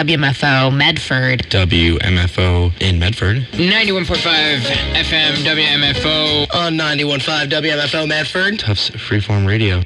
WMFO Medford. WMFO in Medford. 91.5 FM WMFO. On 91.5 WMFO Medford. Tufts Freeform Radio.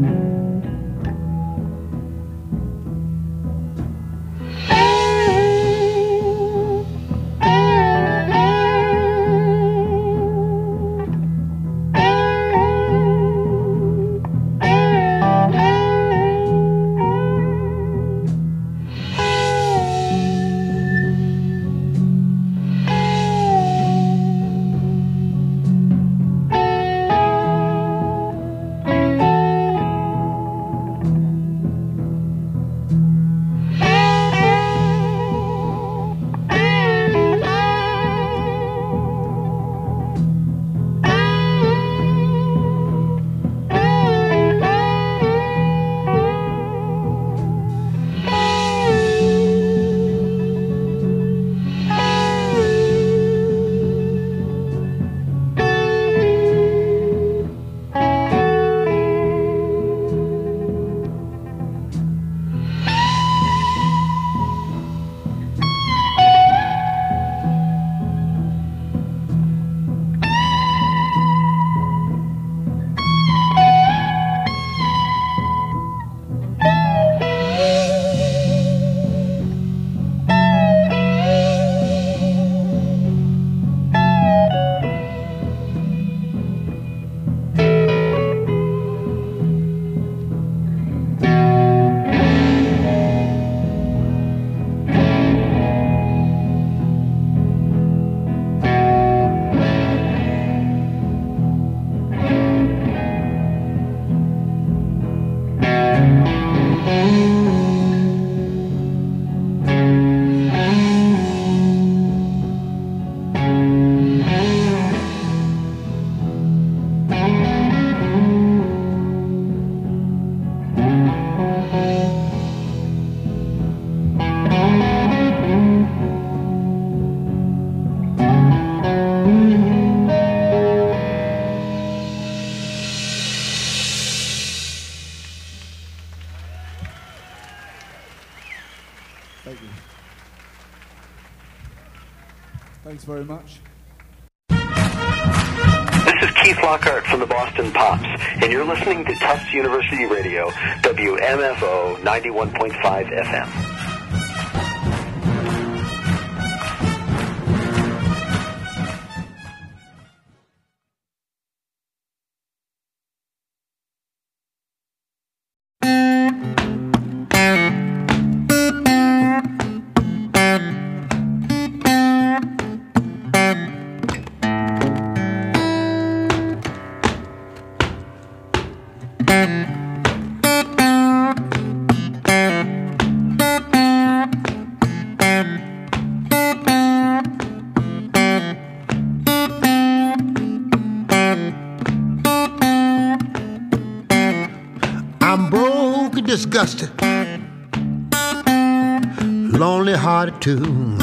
Thank you. Thanks very much. This is Keith Lockhart from the Boston Pops, and you're listening to Tufts University Radio, WMFO 91.5 FM. Disgusted, lonely hearted too.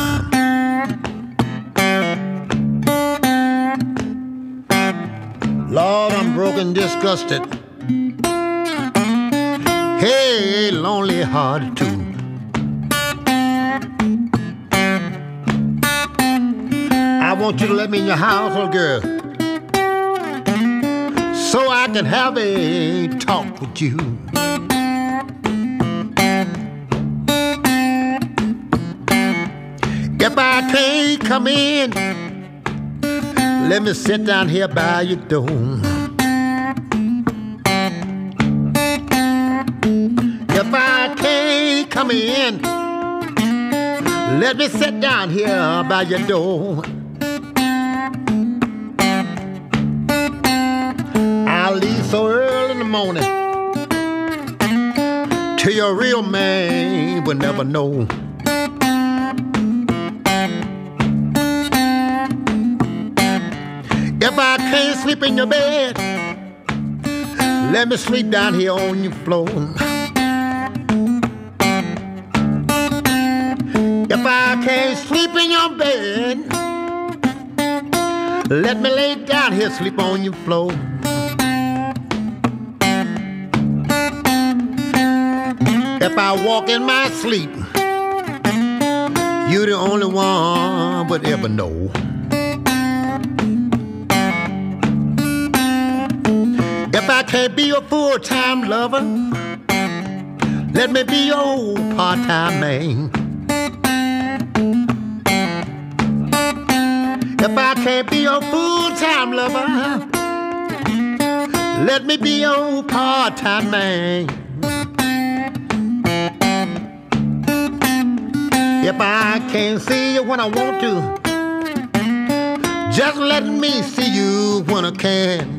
Lord, I'm broken, disgusted. Hey, lonely hearted too. I want you to let me in your house, little girl, so I can have a talk with you. If I can't come in, let me sit down here by your door. If I can't come in, let me sit down here by your door. I'll leave so early in the morning till your real man will never know. If I can't sleep in your bed, let me sleep down here on your floor. If I can't sleep in your bed, let me lay down here, sleep on your floor. If I walk in my sleep, you're the only one would ever know. If I can't be your full-time lover, let me be your part-time man. If I can't be your full-time lover, let me be your part-time man. If I can't see you when I want to, just let me see you when I can.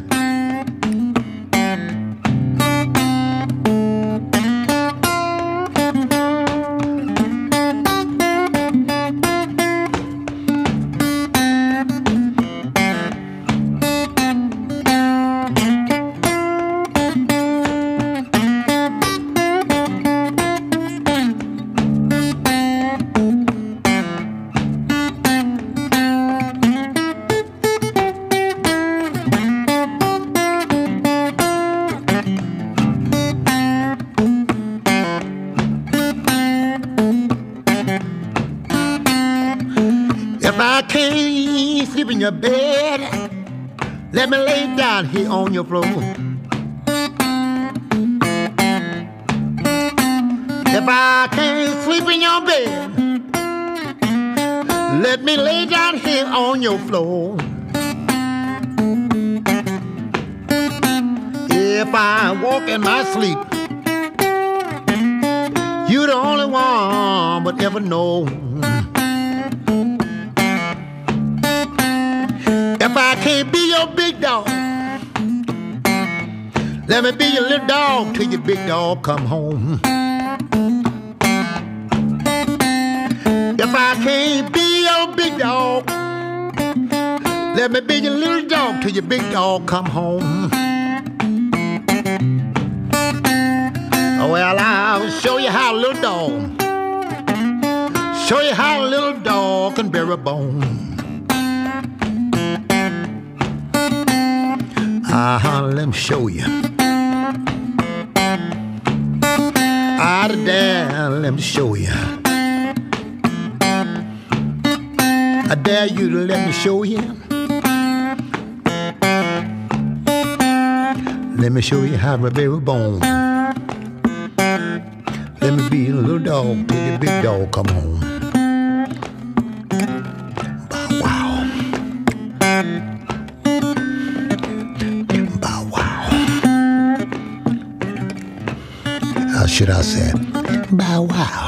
In your bed, let me lay down here on your floor. If I can't sleep in your bed, let me lay down here on your floor. If I walk in my sleep, you're the only one but ever know. If I can't be your big dog, let me be your little dog till your big dog come home. If I can't be your big dog, let me be your little dog till your big dog come home. Well, I'll show you how a little dog, show you how a little dog can bear a bone. Let me show you. There, let me show you. I dare you to let me show you. Let me show you how to bear a bone. Let me be a little dog till the big dog come home. Should I say, bow wow.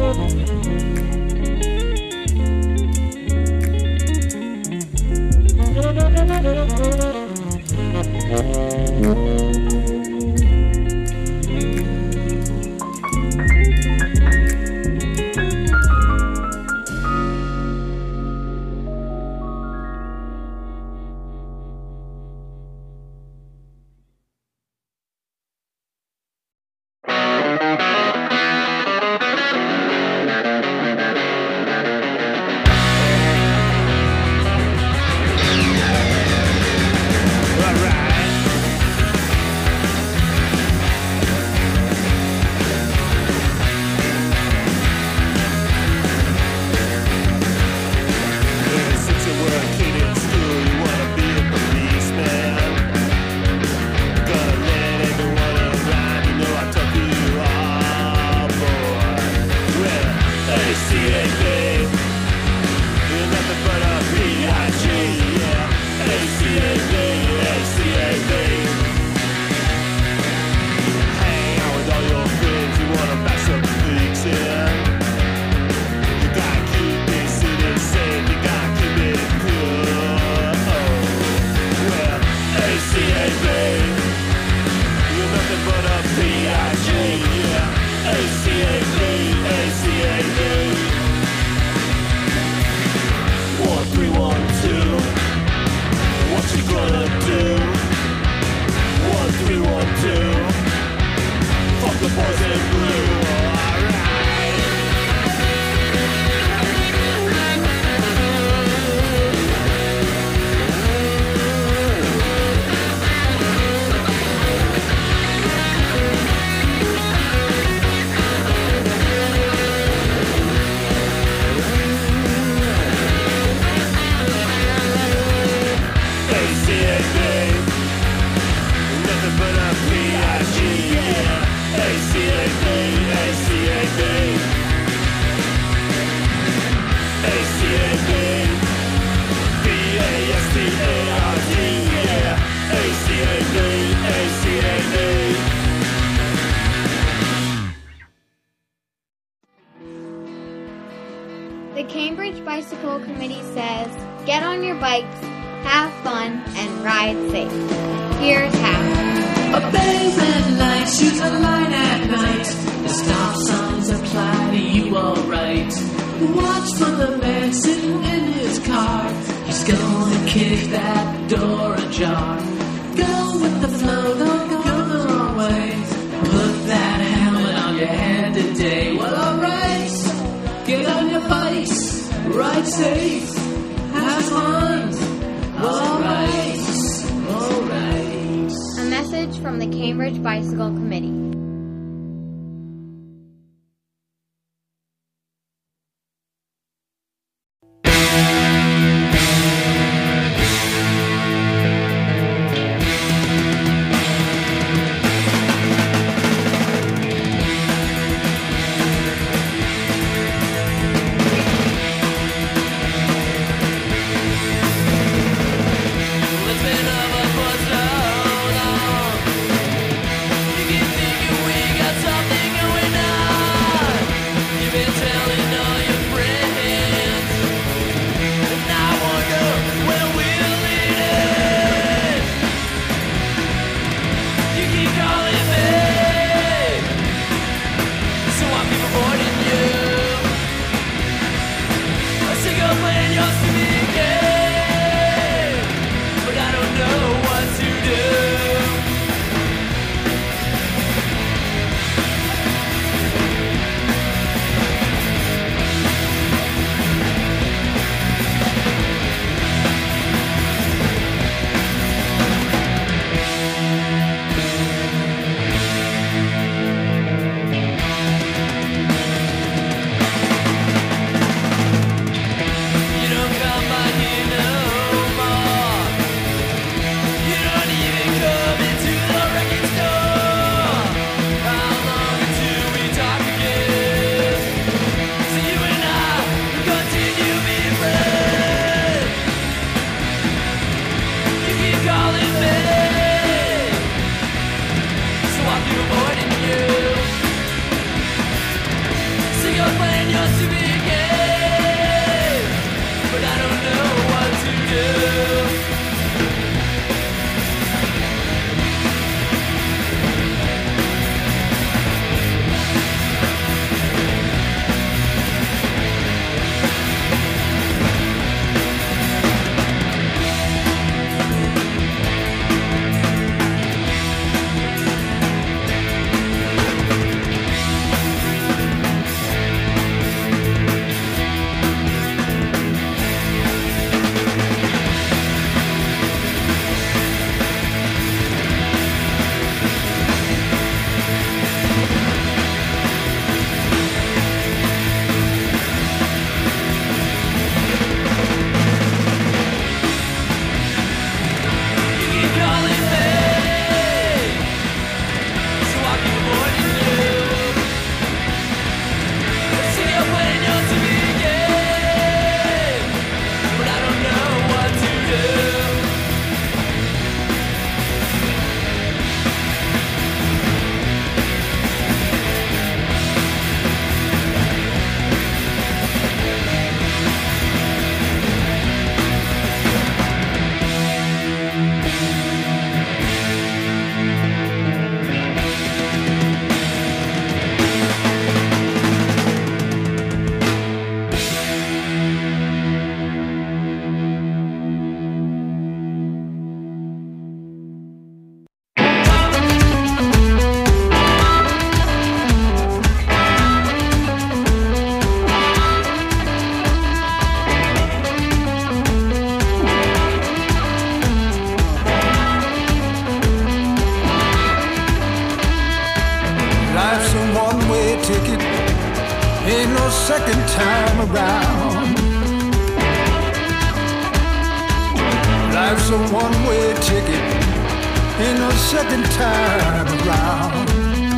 The Cambridge Bicycle Committee says, get on your bikes, have fun, and ride safe. Here's how. Obey red lights, use a line at night. The stop signs apply to you alright. Watch for the man sitting in his car. He's gonna kick that door ajar. Go with the flow, don't go the wrong way. Put that helmet on your head today. Well, alright, get on your bikes, ride safe, have fun. Alright, alright. A message from the Cambridge Bicycle Committee. Give me Ain't no second time around. Life's a one-way ticket. Ain't no second time around.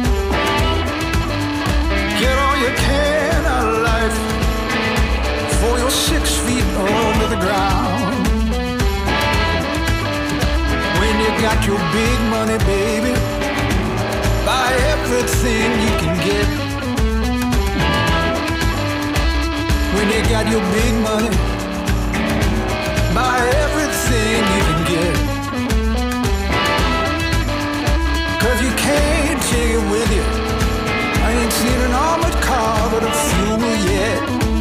Get all you can out of life before you're 6 feet under the ground. When you got your big money, baby, buy everything you can get. When you got your big money, buy everything you can get. 'Cause you can't take it with you. I ain't seen an armored car with a fuel yet.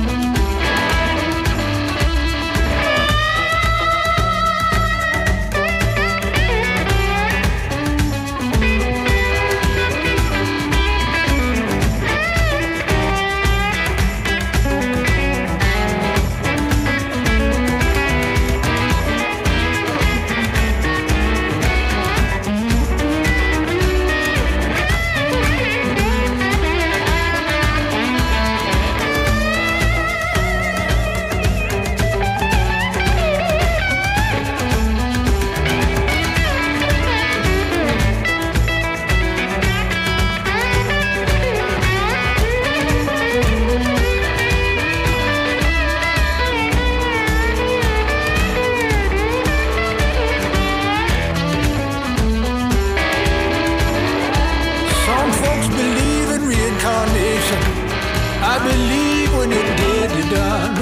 I believe when you're dead, you're done.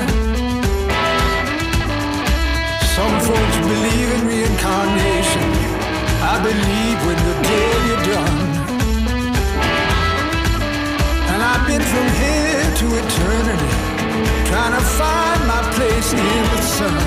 Some folks believe in reincarnation. I believe when you're dead, you're done. And I've been from here to eternity, trying to find my place in the sun.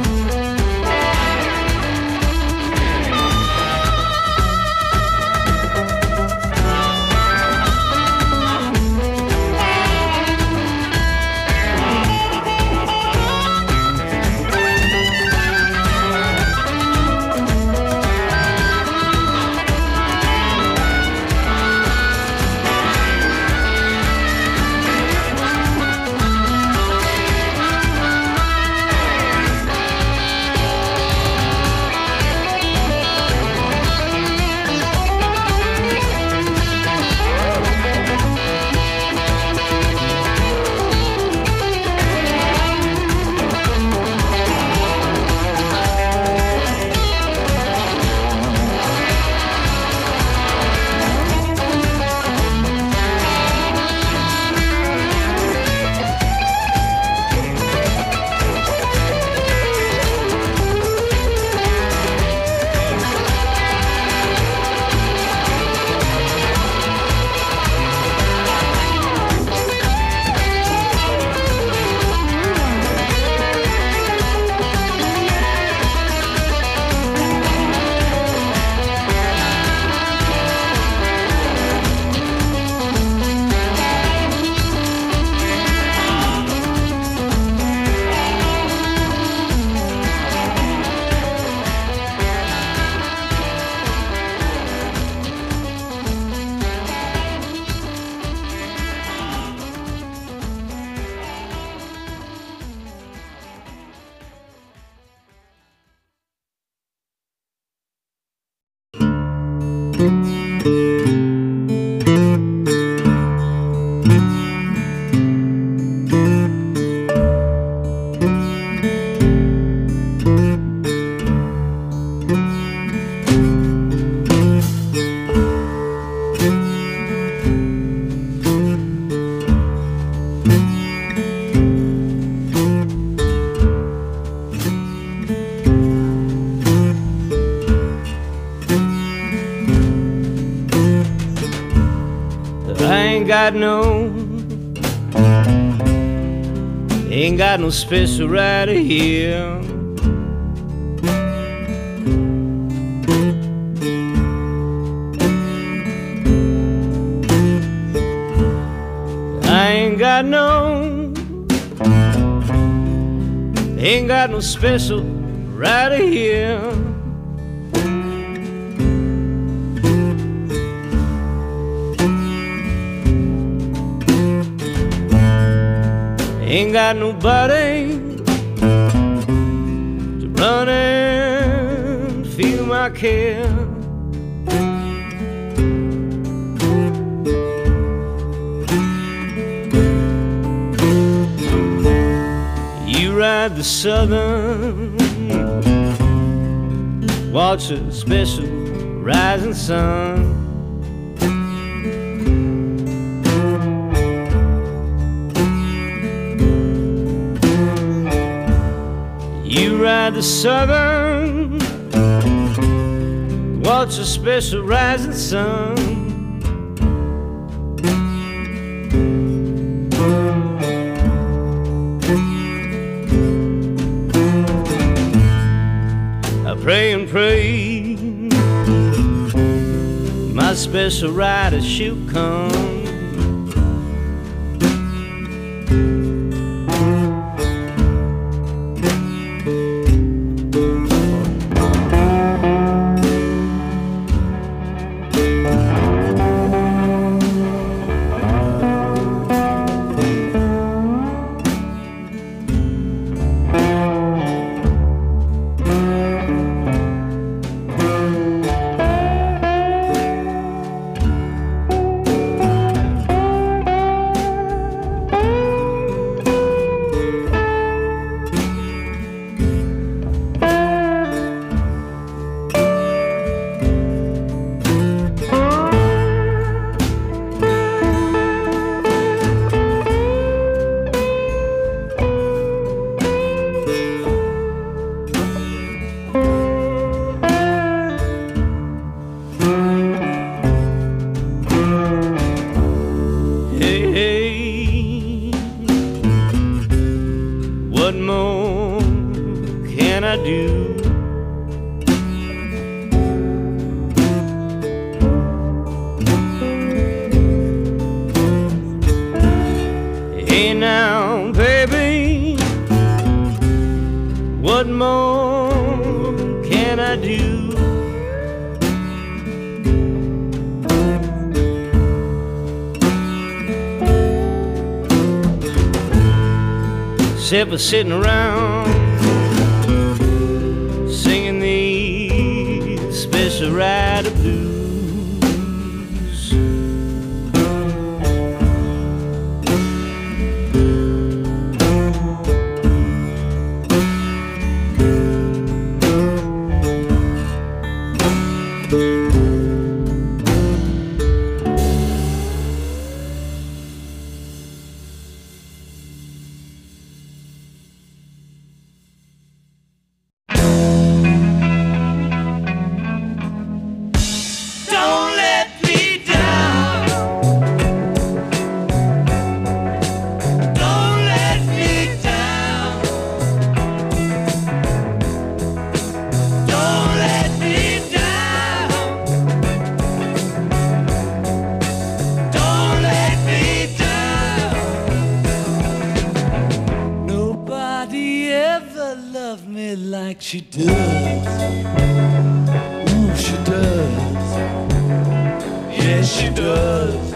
Ain't got no special right here. I ain't got no special right here. Ain't got nobody to run and feel my care. You ride the southern, watch a special rising sun. You ride the southern, watch a special rising sun. I pray and pray my special rider she'll come. What more can I do? Hey now, baby, what more can I do? Except for sitting around singing these special rider blues. Like she does, ooh, she does, yes she does.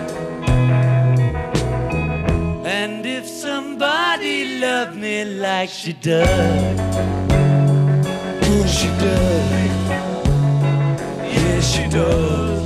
And if somebody loved me like she does, ooh, she does, yes she does.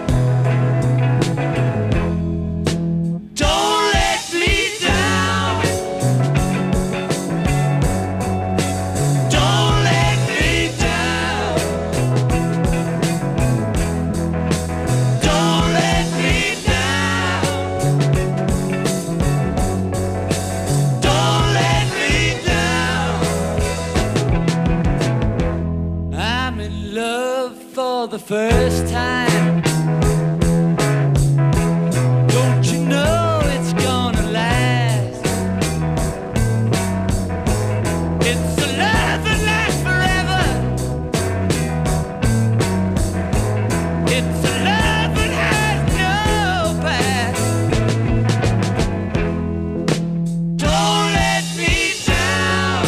The first time, don't you know it's gonna last? It's a love that lasts forever. It's a love that has no past. Don't let me down,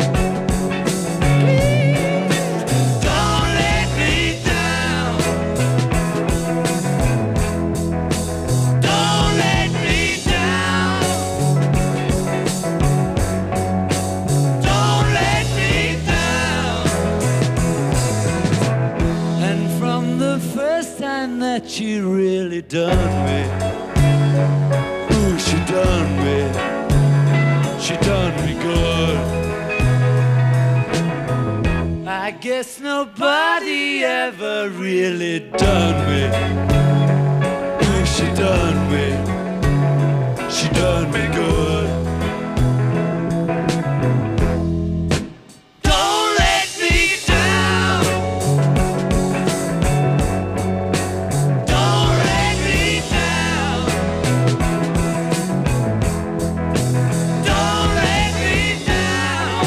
please. Don't let me down. done me. Ooh, she done me. She done me good. I guess nobody ever really done me. Ooh, she done me. She done me good. Don't let me down. Don't let me down. Don't let me down.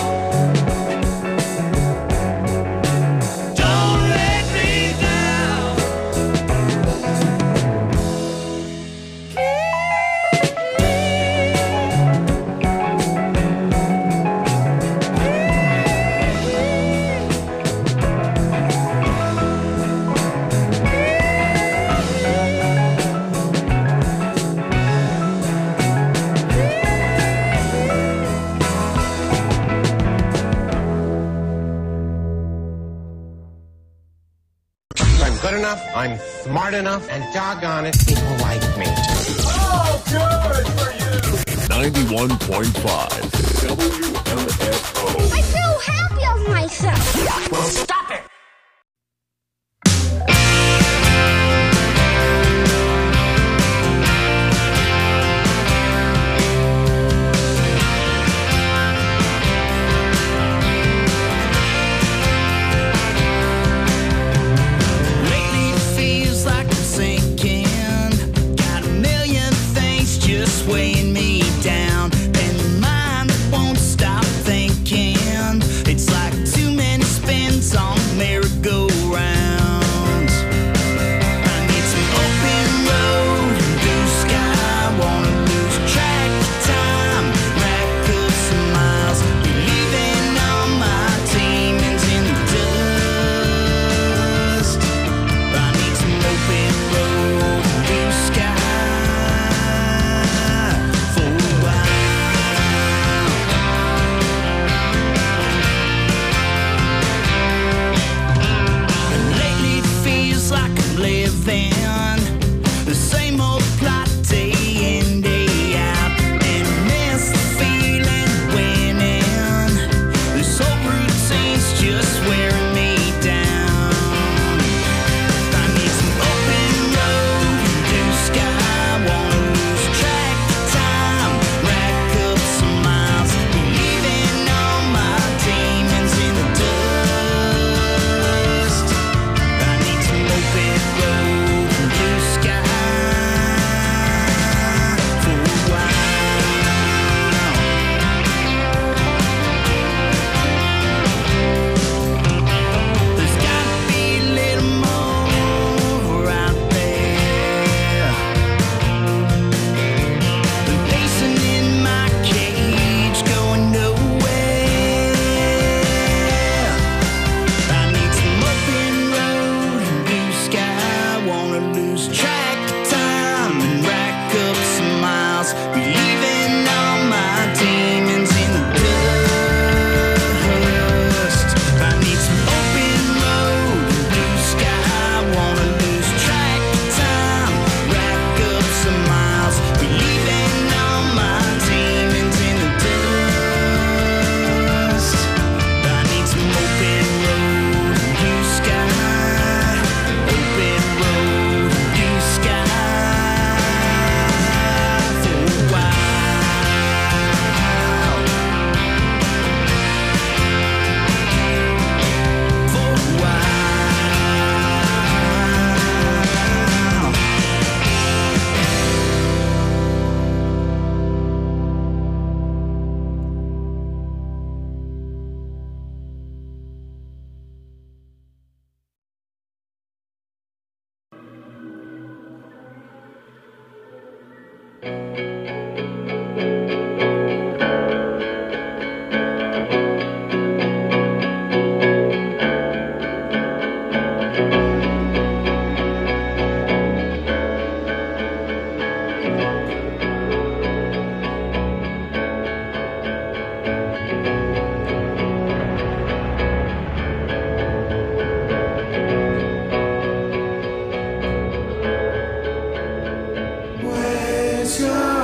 Don't let me down. I'm good enough, I'm smart enough, and doggone it, people like me. Oh, good for you! 91.5 WMFO. I'm so happy of myself! Well, stop it! Lately it feels like I'm sinking. Got a million things just weighing me down. And the mind that won't stop thinking. It's like too many spins on merry-go-rounds. I need some open road, blue sky. Wanna lose track of time, rack up some miles. Leaving all my demons in the dust. I need some open road, blue sky. sky.